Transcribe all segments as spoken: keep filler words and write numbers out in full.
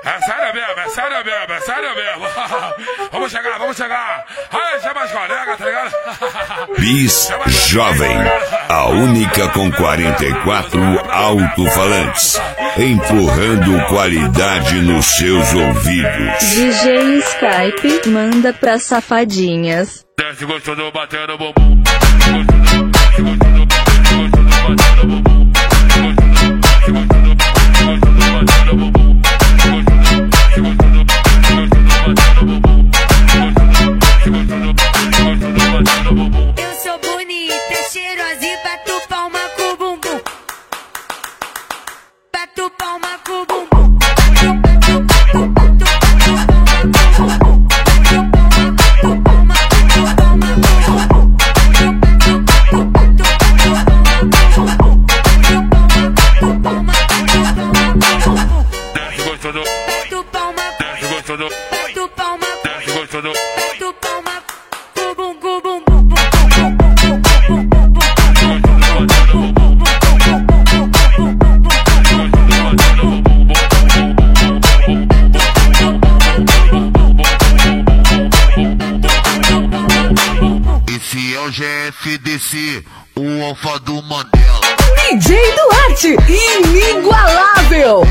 É sério mesmo, é sério mesmo, é sério mesmo. Vamos chegar, vamos chegar. Aí, chama as colegas, tá ligado? Bis Jovem, a única com quarenta e quatro alto-falantes, empurrando qualidade nos seus ouvidos. D J Skype manda pra safadinhas. Desce gostoso batendo bumbum. Eu sou bonita, cheirosa e bato palma com o bumbum. Bato palma com o bumbum. Desce gostoso, Bato palma, desce gostoso, bato palma, desce gostoso. bato palma com o bumbum, com o bumbum. Esse é o G F D C, o alfa do Mandela. D J Duarte, inigualável.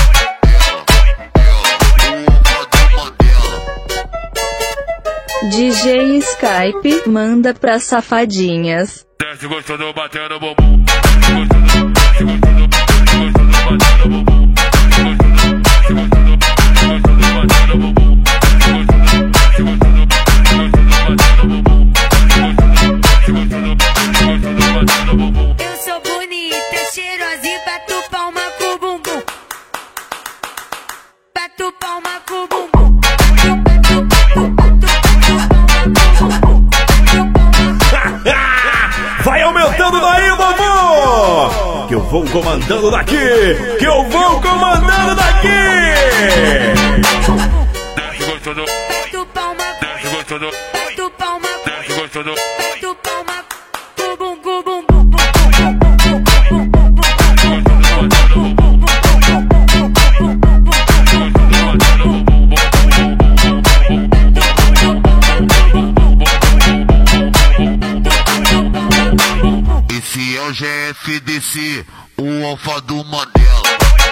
D J Skype manda pra safadinhas. Desce gostoso batendo bumbum. Desce gostoso, desce gostoso, desce gostoso batendo bumbum. Desce gostoso, desce gostoso batendo bumbum. Desce gostoso, desce gostoso, desce gostoso batendo bumbum. Desce gostoso, desce gostoso batendo bumbum. Eu sou bonita, cheirosa e bato palma com o bumbum. Bato palma com o bumbum. Vai aumentando daí, vovô! Que eu vou comandando daqui! Que eu vou comandando daqui! Desce gostoso, Bato palma, desce gostoso, bato palma, desce gostoso. bato palma com o bumbum, com o bumbum. Esse é o G F D C, o alfa do Mandela.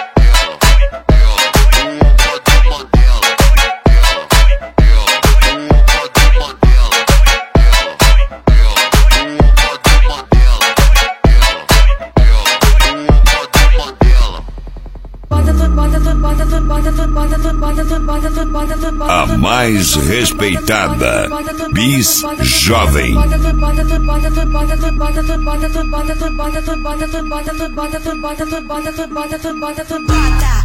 A mais respeitada, Bis Jovem. Bota.